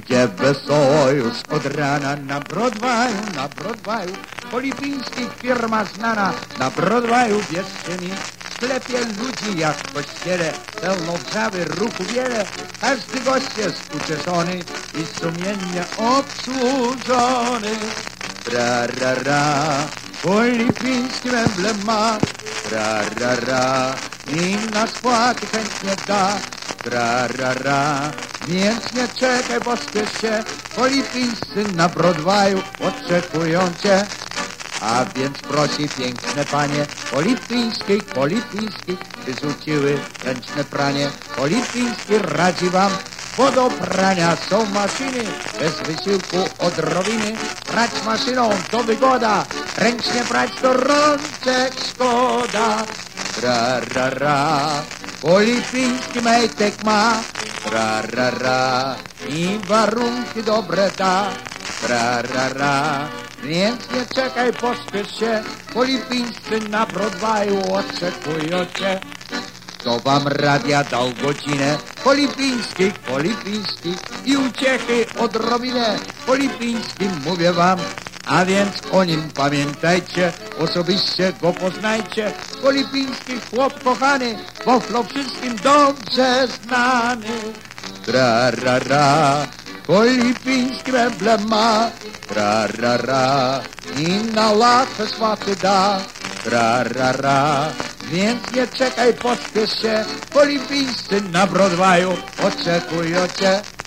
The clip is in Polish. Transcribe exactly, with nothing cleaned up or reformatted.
Idzie wesoło już od rana na Broadwayu, na Broadwayu. Polipińskich firma znana na Broadwayu, wierzcie mi. W sklepie ludzi jak w kościele, pełno wrzawy, ruchu wiele. Każdy gość jest ucieszony i sumiennie obsłużony. Ra, ra, ra, polipiński emblem ma. Ra, ra, ra, i na spłaty chętnie da. Ra, ra, ra, więc nie czekaj, pospiesz się. Polipińscy na Broadwayu oczekują cię. A więc prosi piękne panie, Polipińskiej, Polipińskiej, wyrzuciły ręczne pranie. Polipiński radzi wam, bo do prania są maszyny, bez wysiłku odrobiny. Prać maszyną to wygoda, ręcznie prać to rączek szkoda. Ra, ra, ra, Polipiński majtek ma. Ra, ra, ra, i warunki dobre da. Ra, ra, ra, więc nie czekaj, pospiesz się, Polipińscy na Broadwayu oczekują cię. Kto wam radia dał godzinę, Polipińskich, Polipińskich i uciechy odrobinę, Polipińskim mówię wam, a więc o nim pamiętajcie, osobiście go poznajcie. Polipiński chłop kochany, bo w wszystkim dobrze znany. Ra, ra, ra, Polipiński emblem ma. Ra, ra, ra, i na łatwe sławy da. Ra, ra, ra, więc nie czekaj, pospiesz się, Polipińscy na Broadwayu oczekują cię.